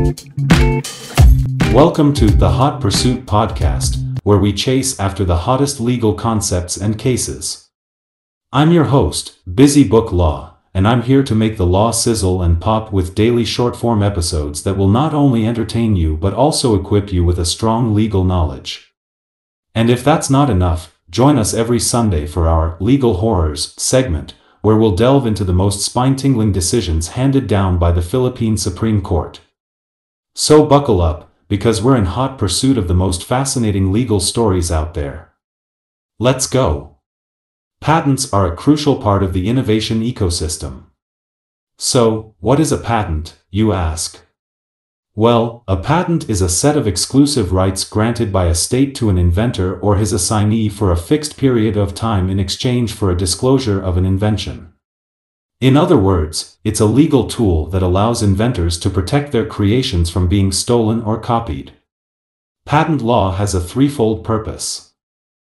Welcome to the Hot Pursuit Podcast, where we chase after the hottest legal concepts and cases. I'm your host, Busy Book Law, and I'm here to make the law sizzle and pop with daily short-form episodes that will not only entertain you but also equip you with a strong legal knowledge. And if that's not enough, join us every Sunday for our Legal Horrors segment, where we'll delve into the most spine-tingling decisions handed down by the Philippine Supreme Court. So buckle up, because we're in hot pursuit of the most fascinating legal stories out there. Let's go! Patents are a crucial part of the innovation ecosystem. So, what is a patent, you ask? Well, a patent is a set of exclusive rights granted by a state to an inventor or his assignee for a fixed period of time in exchange for a disclosure of an invention. In other words, it's a legal tool that allows inventors to protect their creations from being stolen or copied. Patent law has a threefold purpose.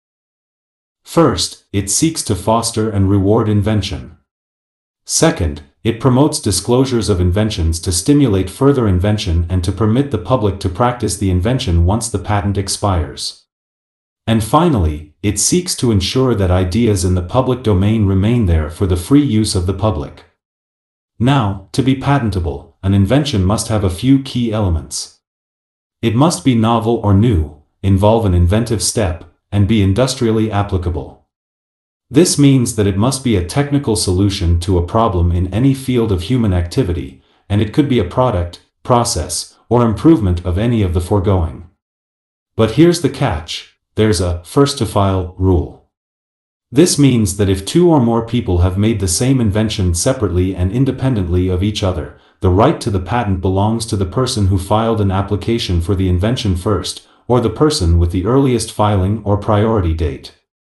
First, it seeks to foster and reward invention. Second, it promotes disclosures of inventions to stimulate further invention and to permit the public to practice the invention once the patent expires. And finally, it seeks to ensure that ideas in the public domain remain there for the free use of the public. Now, to be patentable, an invention must have a few key elements. It must be novel or new, involve an inventive step, and be industrially applicable. This means that it must be a technical solution to a problem in any field of human activity, and it could be a product, process, or improvement of any of the foregoing. But here's the catch: there's a first-to-file rule. This means that if two or more people have made the same invention separately and independently of each other, the right to the patent belongs to the person who filed an application for the invention first, or the person with the earliest filing or priority date.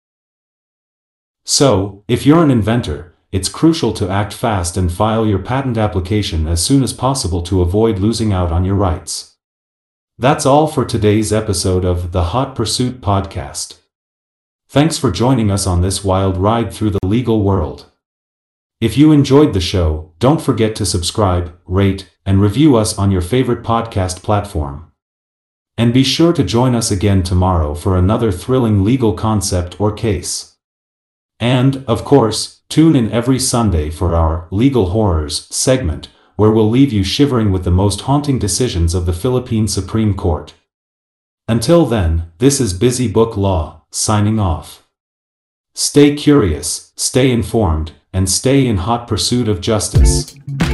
So, if you're an inventor, it's crucial to act fast and file your patent application as soon as possible to avoid losing out on your rights. That's all for today's episode of the Hot Pursuit Podcast. Thanks for joining us on this wild ride through the legal world. If you enjoyed the show, don't forget to subscribe, rate, and review us on your favorite podcast platform. And be sure to join us again tomorrow for another thrilling legal concept or case. And, of course, tune in every Sunday for our Legal Horrors segment, where we'll leave you shivering with the most haunting decisions of the Philippine Supreme Court. Until then, this is Busy Book Law, signing off. Stay curious, stay informed, and stay in hot pursuit of justice.